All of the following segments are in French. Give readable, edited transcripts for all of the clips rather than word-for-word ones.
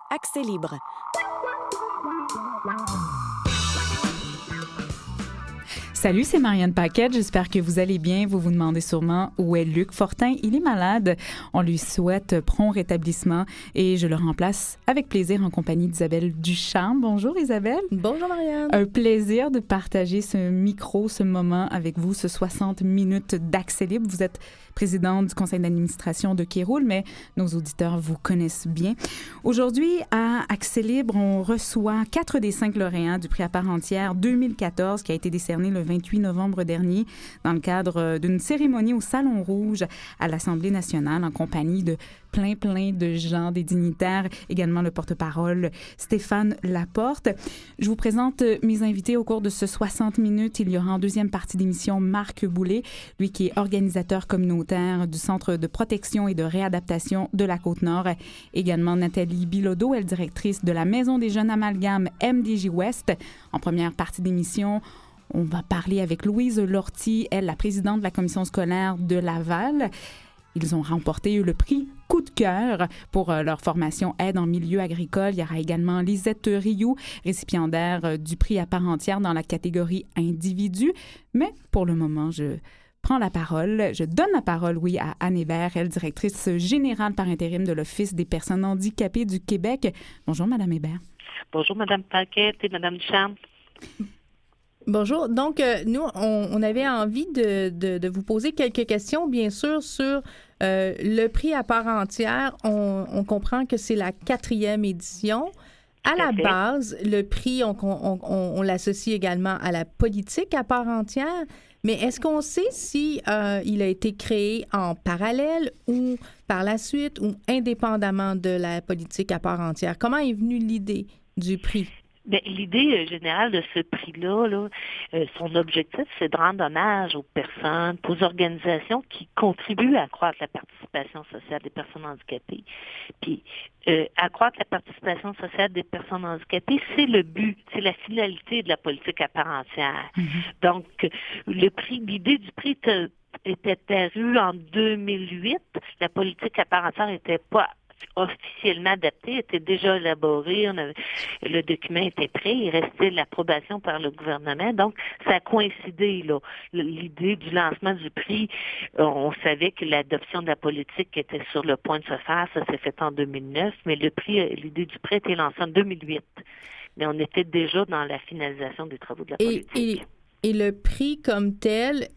Accès libre. Salut, c'est Marianne Paquette. J'espère que vous allez bien. Vous vous demandez sûrement où est Luc Fortin. Il est malade. On lui souhaite prompt rétablissement et je le remplace avec plaisir en compagnie d'Isabelle Ducharme. Bonjour Isabelle. Bonjour Marianne. Un plaisir de partager ce micro, ce moment avec vous, ce 60 minutes d'accès libre. Vous êtes présidente du conseil d'administration de Kéroul, mais nos auditeurs vous connaissent bien. Aujourd'hui, à Accès libre, on reçoit 4 des 5 lauréats du prix à part entière 2014 qui a été décerné le 28 novembre dernier dans le cadre d'une cérémonie au Salon Rouge à l'Assemblée nationale en compagnie de plein de gens, des dignitaires, également le porte-parole Stéphane Laporte. Je vous présente mes invités au cours de ce 60 minutes. Il y aura en deuxième partie d'émission Marc Boulay, lui qui est organisateur communautaire du Centre de protection et de réadaptation de la Côte-Nord. Également Nathalie Bilodeau, elle est directrice de la Maison des jeunes amalgames MDJ Ouest. En première partie d'émission, on va parler avec Louise Lortie, elle, la présidente de la commission scolaire de Laval. Ils ont remporté le prix Coup de cœur pour leur formation Aide en milieu agricole. Il y aura également Lisette Rioux, récipiendaire du prix à part entière dans la catégorie individu. Mais pour le moment, je donne la parole, à Anne Hébert, elle, directrice générale par intérim de l'Office des personnes handicapées du Québec. Bonjour, Madame Hébert. Bonjour, Madame Paquette et Madame Ducharme. Bonjour. Donc, nous, on avait envie de vous poser quelques questions, bien sûr, sur le prix à part entière. On comprend que c'est la 4e édition. À la base, le prix, on l'associe également à la politique à part entière. Mais est-ce qu'on sait si il a été créé en parallèle ou par la suite ou indépendamment de la politique à part entière? Comment est venue l'idée du prix? Bien, l'idée générale de ce prix-là, son objectif, c'est de rendre hommage aux personnes, aux organisations qui contribuent à accroître la participation sociale des personnes handicapées. Puis, accroître la participation sociale des personnes handicapées, c'est le but, c'est la finalité de la politique à part entière. Mm-hmm. Donc, l'idée du prix était apparue en 2008. La politique à part entière n'était pas officiellement adapté, était déjà élaboré, le document était prêt, il restait l'approbation par le gouvernement, donc ça a coïncidé, là. L'idée du lancement du prix, on savait que l'adoption de la politique était sur le point de se faire, ça s'est fait en 2009, mais l'idée du prix a été lancée en 2008. Mais on était déjà dans la finalisation des travaux de la politique. Et le prix comme tel,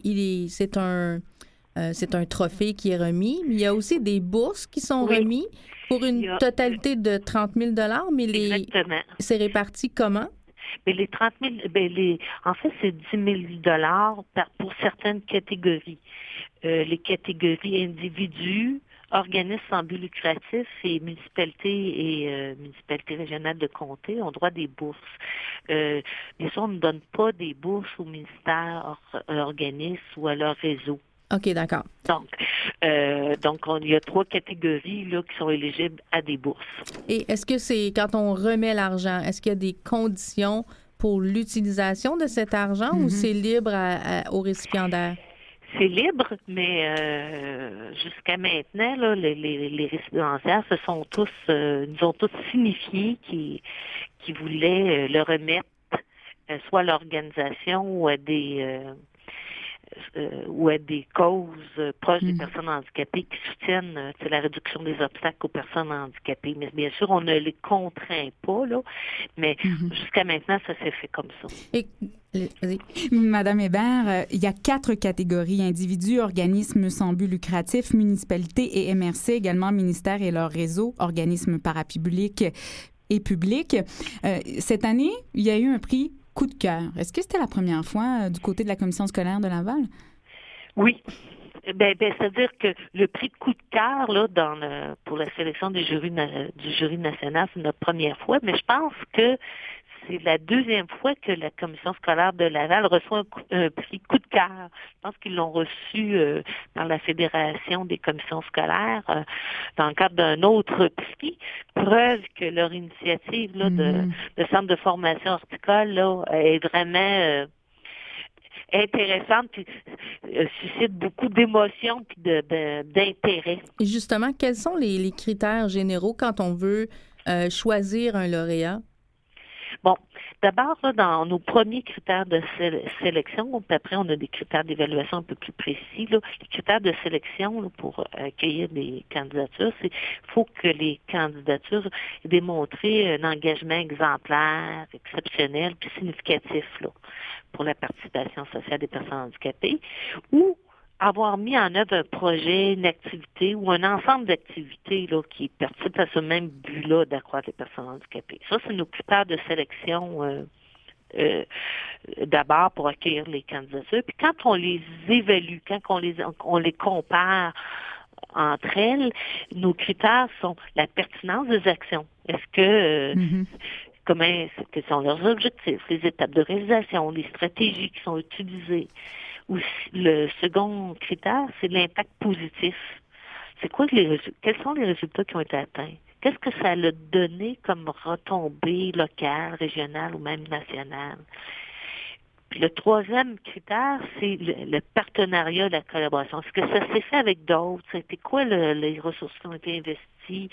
c'est un trophée qui est remis, mais il y a aussi des bourses qui sont remises pour une totalité de 30 000 $, mais c'est réparti comment? Mais les 30 000, en fait, c'est 10 000 $ pour certaines catégories. Les catégories individus, organismes sans but lucratif et municipalités régionales de comté ont droit à des bourses. Bien sûr, on ne donne pas des bourses aux ministères, organismes ou à leur réseau. OK, d'accord. Donc, il y a 3 catégories là, qui sont éligibles à des bourses. Et est-ce que c'est, quand on remet l'argent, est-ce qu'il y a des conditions pour l'utilisation de cet argent ou c'est libre aux récipiendaires? C'est libre, mais jusqu'à maintenant, là, les récipiendaires nous ont tous signifié qu'ils voulaient le remettre soit à l'organisation ou à des causes proches des personnes handicapées qui soutiennent la réduction des obstacles aux personnes handicapées. Mais bien sûr, on ne les contraint pas, là, mais jusqu'à maintenant, ça s'est fait comme ça. Madame Hébert, il y a 4 catégories: individus, organismes sans but lucratif, municipalités et MRC, également ministères et leurs réseaux, organismes parapublics et publics. Cette année, il y a eu un prix Coup de cœur. Est-ce que c'était la première fois du côté de la commission scolaire de Laval? Oui. C'est-à-dire que le prix de coup de cœur là, pour la sélection du jury national, c'est notre première fois, mais je pense que c'est la 2e fois que la commission scolaire de Laval reçoit un prix coup de cœur. Je pense qu'ils l'ont reçu dans la Fédération des commissions scolaires dans le cadre d'un autre prix. Preuve que leur initiative là, de centre de formation horticole là, est vraiment intéressante, puis suscite beaucoup d'émotions puis d'intérêt. Et justement, quels sont les critères généraux quand on veut choisir un lauréat? Bon, d'abord, là, dans nos premiers critères de sélection, puis après, on a des critères d'évaluation un peu plus précis. Là. Les critères de sélection là, pour accueillir des candidatures, c'est qu'il faut que les candidatures aient démontré un engagement exemplaire, exceptionnel, puis significatif là, pour la participation sociale des personnes handicapées, ou avoir mis en œuvre un projet, une activité ou un ensemble d'activités là, qui participent à ce même but-là d'accroître les personnes handicapées. Ça, c'est nos critères de sélection d'abord pour accueillir les candidatures. Puis quand on les évalue, quand on les compare entre elles, nos critères sont la pertinence des actions. Est-ce que quels sont leurs objectifs, les étapes de réalisation, les stratégies qui sont utilisées. Le second critère, c'est l'impact positif. C'est quoi quels sont les résultats qui ont été atteints? Qu'est-ce que ça a donné comme retombée locale, régionale ou même nationale? Puis le troisième critère, c'est le partenariat, la collaboration. Est-ce que ça s'est fait avec d'autres? C'était quoi les ressources qui ont été investies?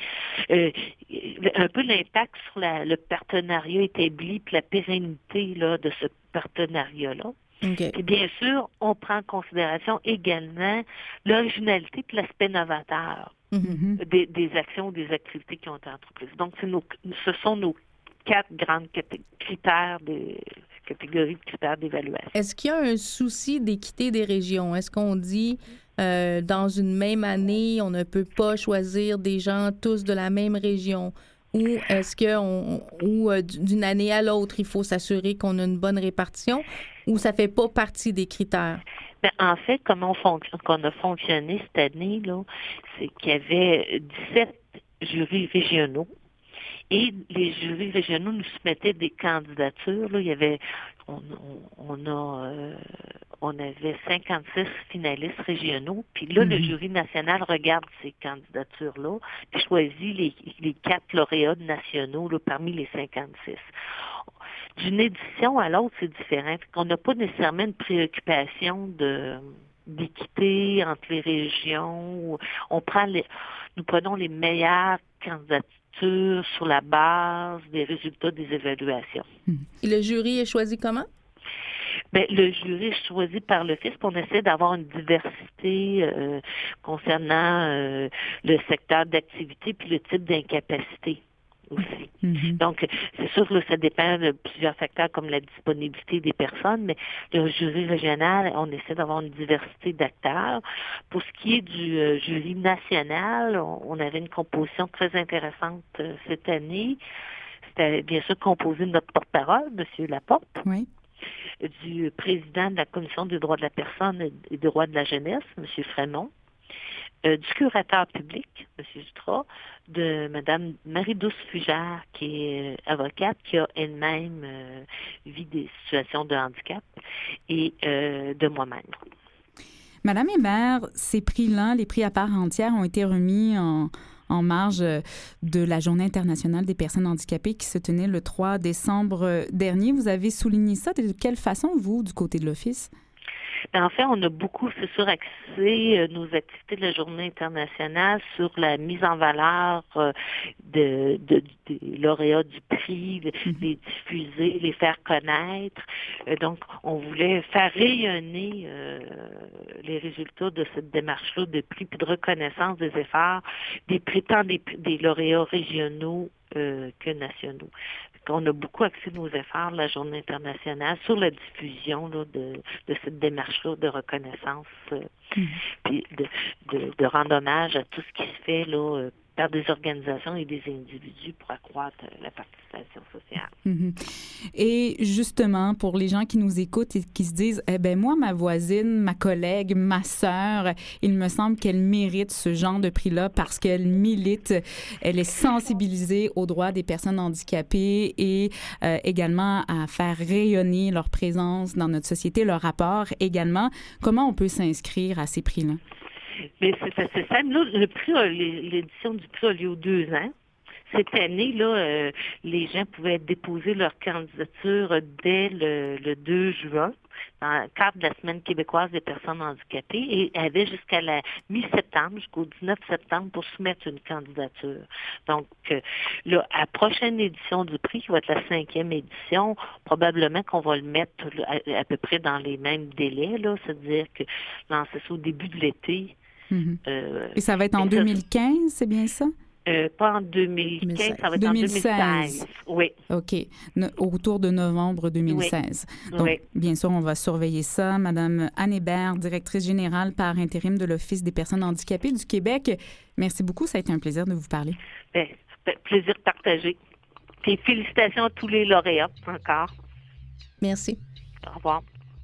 Un peu l'impact sur le partenariat établi, puis la pérennité là, de ce partenariat-là. Okay. Et bien sûr, on prend en considération également l'originalité et l'aspect novateur des actions ou des activités qui ont été entreprises. Donc, ce sont nos 4 grandes catégories de critères d'évaluation. Est-ce qu'il y a un souci d'équité des régions? Est-ce qu'on dit dans une même année, on ne peut pas choisir des gens tous de la même région? Ou est-ce que d'une année à l'autre, il faut s'assurer qu'on a une bonne répartition ou ça fait pas partie des critères? Bien, en fait, comment qu'on a fonctionné cette année, là, c'est qu'il y avait 17 jurys régionaux. Et les jurys régionaux nous soumettaient des candidatures. Là. Il y avait, on avait 56 finalistes régionaux. Puis là, le jury national regarde ces candidatures-là, puis choisit les 4 lauréats nationaux là, parmi les 56. D'une édition à l'autre, c'est différent. On n'a pas nécessairement une préoccupation d'équité entre les régions. Nous prenons les meilleures candidatures sur la base des résultats des évaluations. Et le jury est choisi comment? Bien, le jury est choisi par l'Office, puis on essaie d'avoir une diversité concernant le secteur d'activité puis le type d'incapacité aussi. Donc, c'est sûr que ça dépend de plusieurs facteurs comme la disponibilité des personnes, mais le jury régional, on essaie d'avoir une diversité d'acteurs. Pour ce qui est du jury national, on avait une composition très intéressante cette année. C'était bien sûr composé de notre porte-parole, M. Laporte. Oui. Du président de la Commission des droits de la personne et des droits de la jeunesse, M. Frémont, du curateur public, M. Dutra, de Mme Marie-Douce Fugère, qui est avocate, qui a elle-même vu des situations de handicap, et de moi-même. Madame Hébert, ces prix-là, les prix à part entière, ont été remis en marge de la Journée internationale des personnes handicapées qui se tenait le 3 décembre dernier. Vous avez souligné ça. De quelle façon, vous, du côté de l'Office? En fait, on a beaucoup, c'est sûr, axé nos activités de la Journée internationale sur la mise en valeur des lauréats du prix, les diffuser, les faire connaître. Donc, on voulait faire rayonner les résultats de cette démarche-là de prix puis de reconnaissance des efforts tant des lauréats régionaux que nationaux. On a beaucoup axé nos efforts la Journée internationale sur la diffusion là, de cette démarche-là de reconnaissance puis de rendre hommage à tout ce qui se fait là, par des organisations et des individus pour accroître la participation sociale. Et justement, pour les gens qui nous écoutent et qui se disent, eh bien, moi, ma voisine, ma collègue, ma sœur, il me semble qu'elle mérite ce genre de prix-là parce qu'elle milite, elle est sensibilisée aux droits des personnes handicapées et également à faire rayonner leur présence dans notre société, leur rapport également. Comment on peut s'inscrire à ces prix-là? Mais c'est assez simple. Là, l'édition du prix a lieu aux 2 ans. cette année, là, les gens pouvaient déposer leur candidature dès le 2 juin dans le cadre de la Semaine québécoise des personnes handicapées et avaient jusqu'à la mi-septembre, jusqu'au 19 septembre, pour soumettre une candidature. Donc, là, à la prochaine édition du prix, qui va être la 5e édition, probablement qu'on va le mettre à peu près dans les mêmes délais, là, c'est-à-dire que lancer ça au début de l'été. Et ça va être en 2015, c'est bien ça? Pas en 2015, ça va être 2016. en 2016. Oui. OK. Autour de novembre 2016. Oui. Donc, oui. Bien sûr, on va surveiller ça. Madame Anne Hébert, directrice générale par intérim de l'Office des personnes handicapées du Québec. Merci beaucoup. Ça a été un plaisir de vous parler. Bien, plaisir partagé. Et félicitations à tous les lauréats encore. Merci. Au revoir.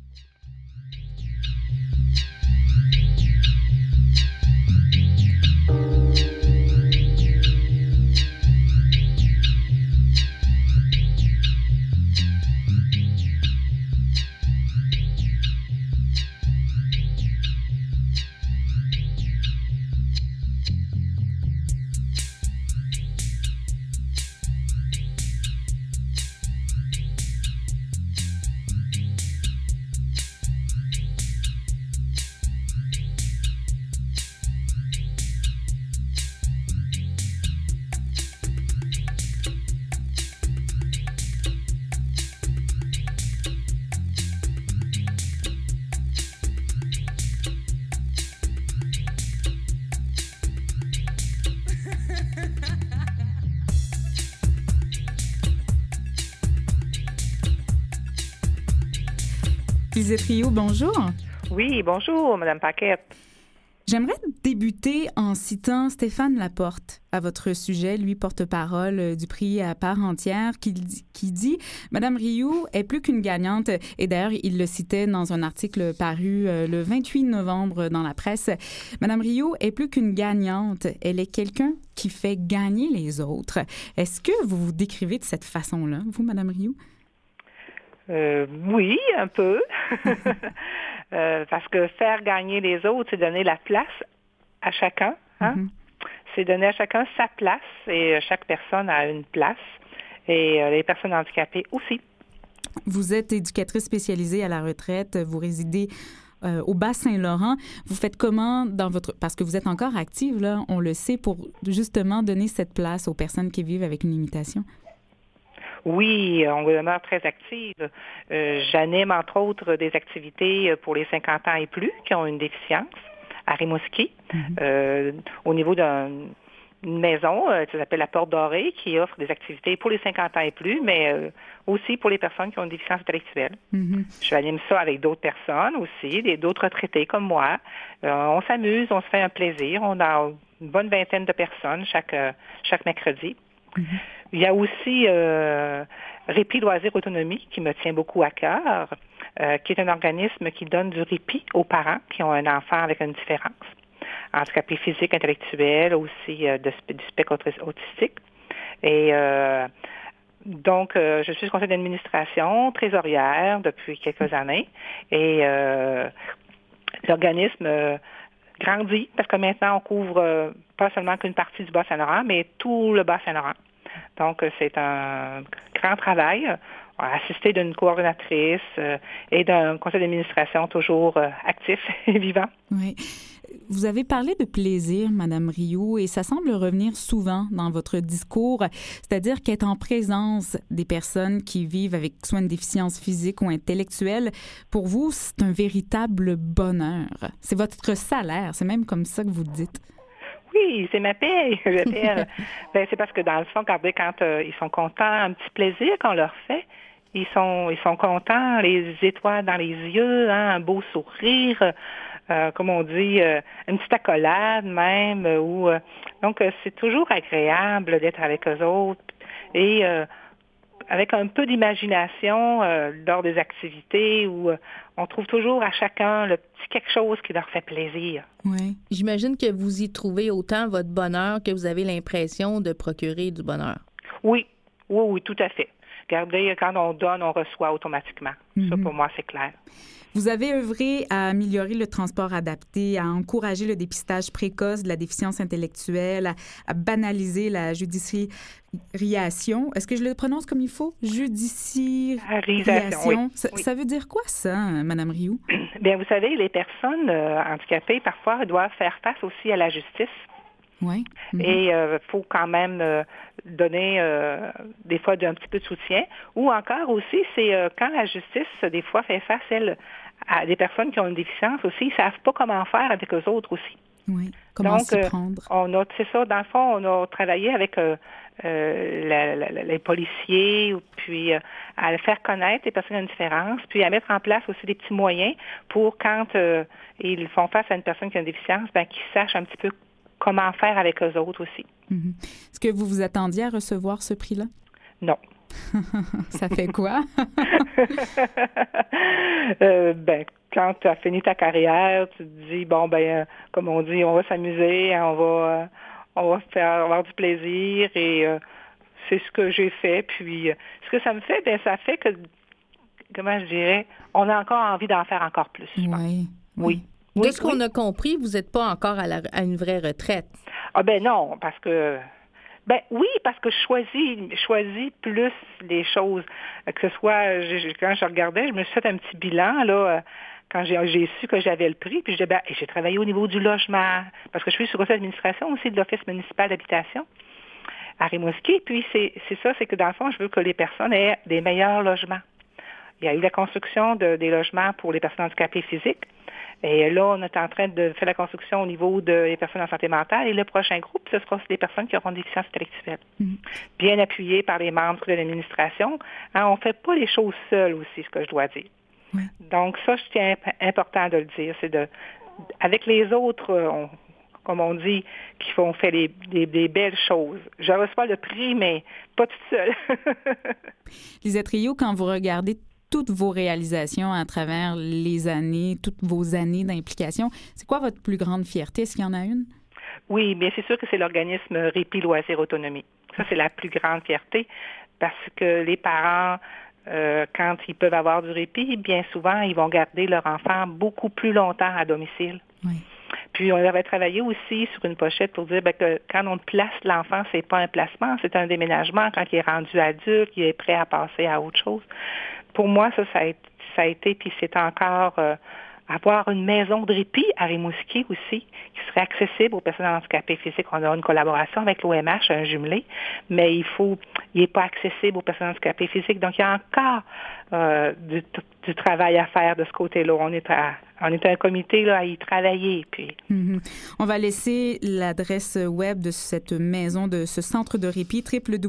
Lisette Rioux, bonjour. Oui, bonjour, Madame Paquette. J'aimerais débuter en citant Stéphane Laporte à votre sujet, lui porte-parole du prix à part entière, qui dit « Madame Rioux est plus qu'une gagnante ». Et d'ailleurs, il le citait dans un article paru le 28 novembre dans la presse. « Madame Rioux est plus qu'une gagnante. Elle est quelqu'un qui fait gagner les autres ». Est-ce que vous vous décrivez de cette façon-là, vous, Madame Rioux? Oui, un peu. Parce que faire gagner les autres, c'est donner la place à chacun. Hein? Mm-hmm. C'est donner à chacun sa place et chaque personne a une place et les personnes handicapées aussi. Vous êtes éducatrice spécialisée à la retraite. Vous résidez au Bas-Saint-Laurent. Vous faites comment dans votre... Parce que vous êtes encore active, là, on le sait, pour justement donner cette place aux personnes qui vivent avec une limitation. Oui, on demeure très active. J'anime, entre autres, des activités pour les 50 ans et plus qui ont une déficience à Rimouski, au niveau d'une maison qui s'appelle la Porte Dorée, qui offre des activités pour les 50 ans et plus, mais aussi pour les personnes qui ont une déficience intellectuelle. Je anime ça avec d'autres personnes aussi, d'autres retraités comme moi. On s'amuse, on se fait un plaisir. On a une bonne vingtaine de personnes chaque mercredi. Il y a aussi Répit Loisirs Autonomie qui me tient beaucoup à cœur, qui est un organisme qui donne du répit aux parents qui ont un enfant avec une différence, handicapé physique, intellectuel, aussi du spectre autistique. Et donc, je suis au conseil d'administration, trésorière depuis quelques années, et l'organisme grandit parce que maintenant on couvre pas seulement qu'une partie du Bas-Saint-Laurent, mais tout le Bas-Saint-Laurent. Donc, c'est un grand travail, assisté d'une coordonnatrice et d'un conseil d'administration toujours actif et vivant. Oui. Vous avez parlé de plaisir, Madame Rioux, et ça semble revenir souvent dans votre discours, c'est-à-dire qu'être en présence des personnes qui vivent avec soit une déficience physique ou intellectuelle, pour vous, c'est un véritable bonheur. C'est votre salaire, c'est même comme ça que vous le dites. Oui, c'est ma paie. Ben, c'est parce que dans le fond, quand ils sont contents, un petit plaisir qu'on leur fait, ils sont contents, les étoiles dans les yeux, hein, un beau sourire, comme on dit, une petite accolade même. Donc, c'est toujours agréable d'être avec eux autres. Et avec un peu d'imagination lors des activités où on trouve toujours à chacun le petit quelque chose qui leur fait plaisir. Oui. J'imagine que vous y trouvez autant votre bonheur que vous avez l'impression de procurer du bonheur. Oui, tout à fait. Regardez, quand on donne, on reçoit automatiquement. Ça, pour moi, c'est clair. Vous avez œuvré à améliorer le transport adapté, à encourager le dépistage précoce de la déficience intellectuelle, à banaliser la judiciarisation. Est-ce que je le prononce comme il faut? Judiciarisation. Oui. Ça veut dire quoi, ça, Mme Rioux? Bien, vous savez, les personnes handicapées, parfois, doivent faire face aussi à la justice. Oui. Et il faut quand même donner des fois un petit peu de soutien. Ou encore aussi, c'est quand la justice, des fois, fait face, elle, à des personnes qui ont une déficience aussi, ils ne savent pas comment faire avec eux autres aussi. Oui, comment s'y prendre. C'est ça, dans le fond, on a travaillé avec les policiers, puis à faire connaître les personnes qui ont une différence, puis à mettre en place aussi des petits moyens pour quand ils font face à une personne qui a une déficience, bien, qu'ils sachent un petit peu comment faire avec eux autres aussi. Est-ce que vous vous attendiez à recevoir ce prix-là? Non. Ça fait quoi? Quand tu as fini ta carrière, tu te dis, comme on dit, on va s'amuser, on va avoir du plaisir et c'est ce que j'ai fait. Puis, ce que ça me fait, ça fait que, comment je dirais, on a encore envie d'en faire encore plus. Oui. De ce qu'on a compris, vous n'êtes pas encore à une vraie retraite. Non, parce que... parce que je choisis plus les choses. Que ce soit, quand je regardais, je me suis fait un petit bilan, là, quand j'ai su que j'avais le prix, puis je disais, j'ai travaillé au niveau du logement, parce que je suis sur le conseil d'administration aussi de l'Office municipal d'habitation à Rimouski, puis c'est que dans le fond, je veux que les personnes aient des meilleurs logements. Il y a eu la construction des logements pour les personnes handicapées physiques. Et là, on est en train de faire la construction au niveau des personnes en santé mentale. Et le prochain groupe, ce sera des personnes qui auront des déficiences intellectuelles. Bien appuyées par les membres de l'administration. On ne fait pas les choses seules aussi, ce que je dois dire. Donc ça, je tiens important de le dire. C'est avec les autres, comme on dit, qui font faire des belles choses. Je reçois le prix, mais pas toute seule. Lisette Rioux, quand vous regardez toutes vos réalisations à travers les années, toutes vos années d'implication, c'est quoi votre plus grande fierté? Est-ce qu'il y en a une? Oui, bien c'est sûr que c'est l'organisme Répit, Loisirs, Autonomie. Ça, c'est la plus grande fierté parce que les parents, quand ils peuvent avoir du répit, bien souvent, ils vont garder leur enfant beaucoup plus longtemps à domicile. Oui. Puis, on avait travaillé aussi sur une pochette pour dire que quand on place l'enfant, c'est pas un placement, c'est un déménagement. Quand il est rendu adulte, il est prêt à passer à autre chose. Pour moi, ça a été, puis c'est encore avoir une maison de répit à Rimouski aussi, qui serait accessible aux personnes handicapées physiques. On a une collaboration avec l'OMH, un jumelé, mais il n'est pas accessible aux personnes handicapées physiques. Donc, il y a encore du travail à faire de ce côté-là. On est un comité là, à y travailler. Puis. On va laisser l'adresse web de cette maison, de ce centre de répit,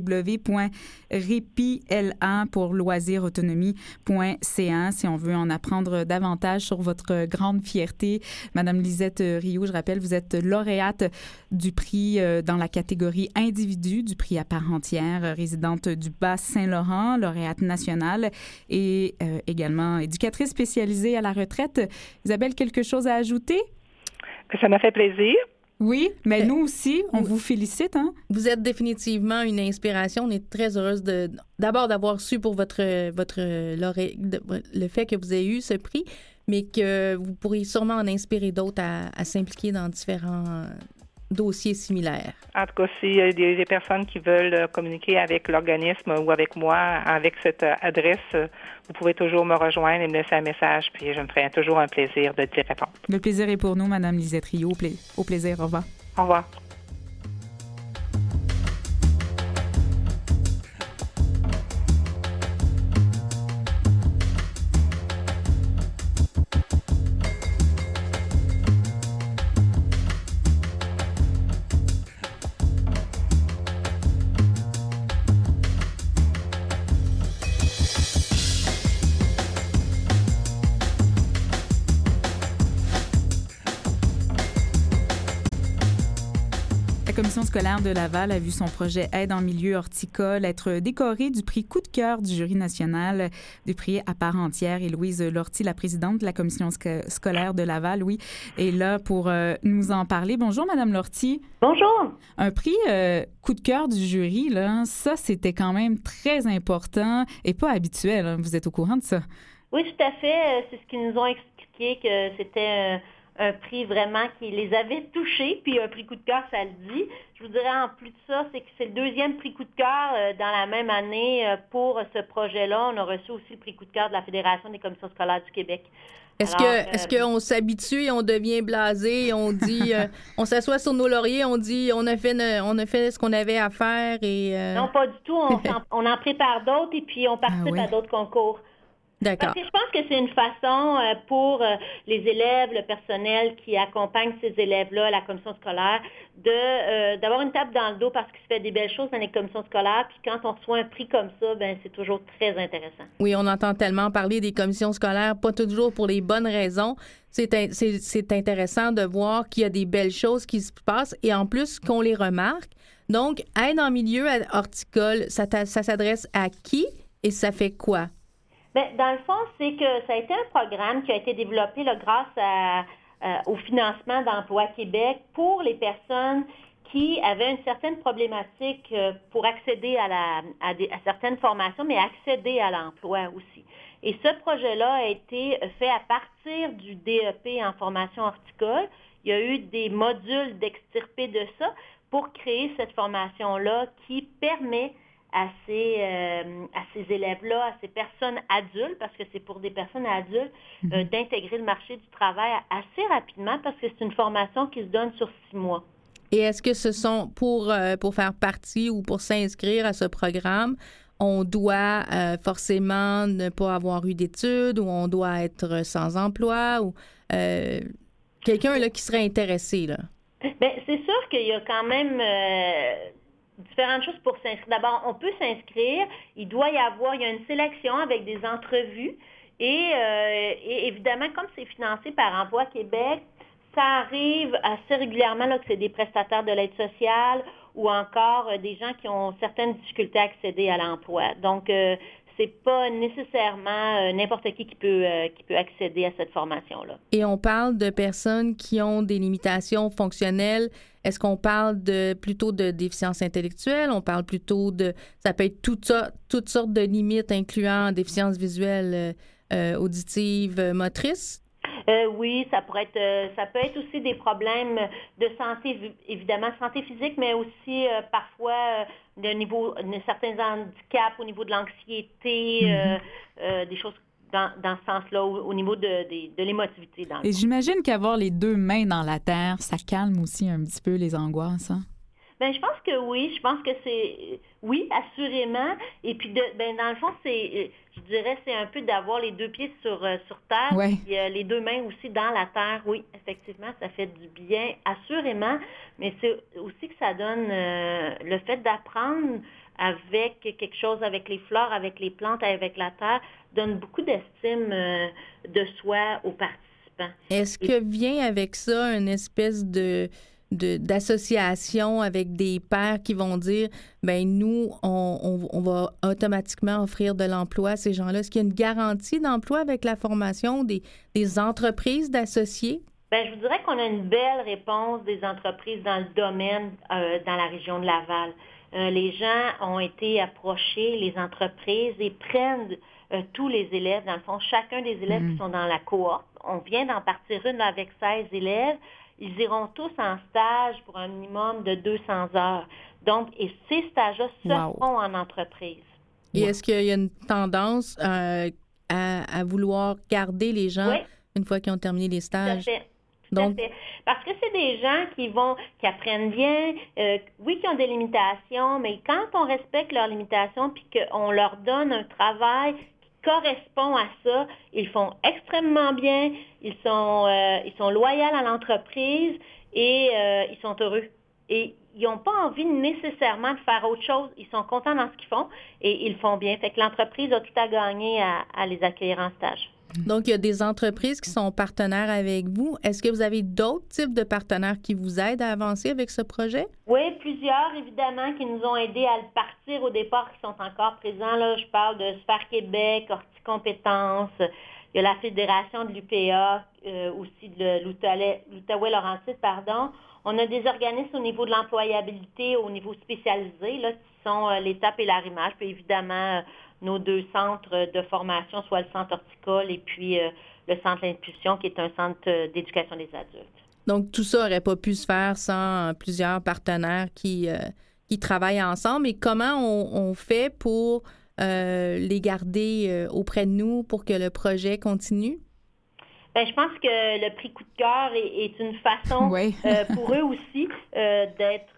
www.répitla pour loisirsautonomie.ca si on veut en apprendre davantage sur votre grande fierté. Madame Lisette Rioux, je rappelle, vous êtes lauréate du prix dans la catégorie individu, du prix à part entière, résidente du Bas-Saint-Laurent, lauréate nationale et également éducatrice spécialisée à la retraite. Isabelle, quelque chose à ajouter? Ça m'a fait plaisir. Oui, mais nous aussi, on vous félicite. Vous êtes définitivement une inspiration. On est très heureuse d'abord d'avoir su pour le fait que vous ayez eu ce prix, mais que vous pourriez sûrement en inspirer d'autres à s'impliquer dans différents dossiers similaires. En tout cas, s'il y a des personnes qui veulent communiquer avec l'organisme ou avec moi, avec cette adresse, vous pouvez toujours me rejoindre et me laisser un message, puis je me ferai toujours un plaisir de t'y répondre. Le plaisir est pour nous, Madame Lisette Rioux. Au plaisir. Au revoir. Au revoir. Commission scolaire de Laval a vu son projet Aide en milieu horticole être décoré du prix Coup de cœur du jury national, du prix à part entière. Et Louise Lortie, la présidente de la Commission scolaire de Laval, oui, est là pour nous en parler. Bonjour, Madame Lortie. Bonjour. Un prix coup de cœur du jury, là, ça, c'était quand même très important et pas habituel. Hein. Vous êtes au courant de ça? Oui, tout à fait. C'est ce qu'ils nous ont expliqué, que c'était un prix vraiment qui les avait touchés, puis un prix coup de cœur, ça le dit. Je vous dirais en plus de ça, c'est que c'est le deuxième prix coup de cœur dans la même année pour ce projet-là. On a reçu aussi le prix coup de cœur de la Fédération des commissions scolaires du Québec. Est-ce qu'on s'habitue et on devient blasé et on dit, on s'assoit sur nos lauriers, on dit, on a fait ce qu'on avait à faire et... Non, pas du tout. On en prépare d'autres et puis on participe à d'autres concours. D'accord. Parce que je pense que c'est une façon pour les élèves, le personnel qui accompagne ces élèves-là à la commission scolaire, d'avoir une tape dans le dos parce qu'il se fait des belles choses dans les commissions scolaires. Puis quand on reçoit un prix comme ça, ben c'est toujours très intéressant. Oui, on entend tellement parler des commissions scolaires, pas toujours pour les bonnes raisons. C'est intéressant de voir qu'il y a des belles choses qui se passent et en plus qu'on les remarque. Donc, Aide en milieu horticole, ça s'adresse à qui et ça fait quoi? Bien, dans le fond, c'est que ça a été un programme qui a été développé là, grâce au financement d'Emploi Québec pour les personnes qui avaient une certaine problématique pour accéder à certaines formations, mais accéder à l'emploi aussi. Et ce projet-là a été fait à partir du DEP en formation horticole. Il y a eu des modules d'extirpés de ça pour créer cette formation-là qui permet à ces élèves-là, à ces personnes adultes, parce que c'est pour des personnes adultes, d'intégrer le marché du travail assez rapidement parce que c'est une formation qui se donne sur 6 mois. Et est-ce que ce sont pour faire partie ou pour s'inscrire à ce programme, on doit forcément ne pas avoir eu d'études ou on doit être sans emploi ou quelqu'un là, qui serait intéressé? Là? Bien, c'est sûr qu'il y a quand même... différentes choses pour s'inscrire. D'abord, on peut s'inscrire. Il y a une sélection avec des entrevues. Et évidemment, comme c'est financé par Emploi Québec, ça arrive assez régulièrement là, que c'est des prestataires de l'aide sociale ou encore des gens qui ont certaines difficultés à accéder à l'emploi. Donc, c'est pas nécessairement n'importe qui peut accéder à cette formation-là. Et on parle de personnes qui ont des limitations fonctionnelles. Est-ce qu'on parle plutôt de déficience intellectuelle? On parle plutôt ça peut être toutes sortes de limites, incluant déficience visuelle, auditive, motrice? Oui, ça peut être aussi des problèmes de santé, évidemment santé physique, mais aussi parfois de certains handicaps au niveau de l'anxiété, des choses dans ce sens-là, au niveau de l'émotivité. Et j'imagine qu'avoir les deux mains dans la terre, ça calme aussi un petit peu les angoisses, hein? Ben, je pense que oui. Je pense que c'est... Oui, assurément. Et puis, dans le fond, je dirais, c'est un peu d'avoir les deux pieds sur terre, ouais. Puis les deux mains aussi dans la terre. Oui, effectivement, ça fait du bien, assurément. Mais c'est aussi que ça donne le fait d'apprendre avec quelque chose, avec les fleurs, avec les plantes, avec la terre, donne beaucoup d'estime de soi aux participants. Est-ce que vient avec ça une espèce d'association avec des pairs qui vont dire, ben nous, on va automatiquement offrir de l'emploi à ces gens-là? Est-ce qu'il y a une garantie d'emploi avec la formation des entreprises d'associés? Ben, je vous dirais qu'on a une belle réponse des entreprises dans le domaine dans la région de Laval. Les gens ont été approchés, les entreprises, et prennent tous les élèves. Dans le fond, chacun des élèves qui sont dans la cohorte. On vient d'en partir une avec 16 élèves. Ils iront tous en stage pour un minimum de 200 heures. Donc, et ces stages-là se font en entreprise. Et est-ce qu'il y a une tendance à vouloir garder les gens une fois qu'ils ont terminé les stages? Tout à fait. Donc, parce que c'est des gens qui apprennent bien, qui ont des limitations, mais quand on respecte leurs limitations puis qu'on leur donne un travail qui correspond à ça, ils font extrêmement bien, ils sont loyaux à l'entreprise et ils sont heureux. Et ils n'ont pas envie nécessairement de faire autre chose. Ils sont contents dans ce qu'ils font et ils le font bien. Fait que l'entreprise a tout à gagner à les accueillir en stage. Donc, il y a des entreprises qui sont partenaires avec vous. Est-ce que vous avez d'autres types de partenaires qui vous aident à avancer avec ce projet? Oui, plusieurs plusieurs, évidemment, qui nous ont aidés à le partir au départ, qui sont encore présents. Là, je parle de Sphère Québec, Horticompétences, il y a la Fédération de l'UPA, aussi de l'Outaouais-Laurentide, pardon. On a des organismes au niveau de l'employabilité, au niveau spécialisé, là, qui sont l'Étape et l'Arrimage, puis évidemment nos 2 centres de formation, soit le centre horticole et puis le centre L'Impulsion, qui est un centre d'éducation des adultes. Donc, tout ça n'aurait pas pu se faire sans plusieurs partenaires qui travaillent ensemble. Et comment on fait pour les garder auprès de nous pour que le projet continue? Bien, je pense que le prix coup de cœur est une façon pour eux aussi d'être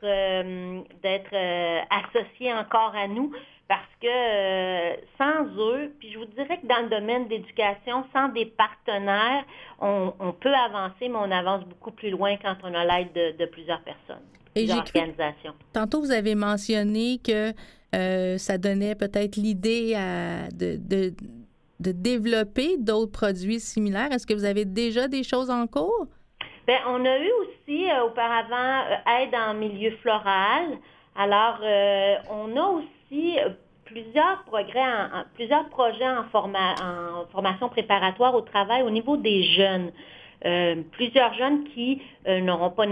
associés encore à nous. Parce que sans eux, puis je vous dirais que dans le domaine d'éducation, sans des partenaires, on peut avancer, mais on avance beaucoup plus loin quand on a l'aide de plusieurs personnes, plusieurs organisations. Tantôt, vous avez mentionné que ça donnait peut-être l'idée de développer d'autres produits similaires. Est-ce que vous avez déjà des choses en cours? Bien, on a eu aussi auparavant aide en milieu floral. Alors, on a aussi plusieurs projets en formation préparatoire au travail au niveau des jeunes. Plusieurs jeunes qui n'auront pas